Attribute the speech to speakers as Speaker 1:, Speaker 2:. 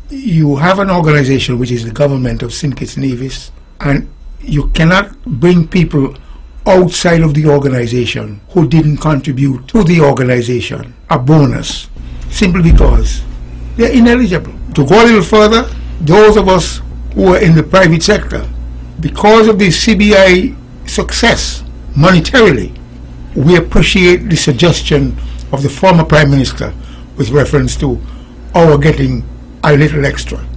Speaker 1: you have an organization which is the government of St. Kitts Nevis, and you cannot bring people outside of the organization who didn't contribute to the organization a bonus simply because they're ineligible. To go a little further, those of us who are in the private sector, because of the CBI success monetarily, we appreciate the suggestion of the former Prime Minister with reference to our getting a little extra.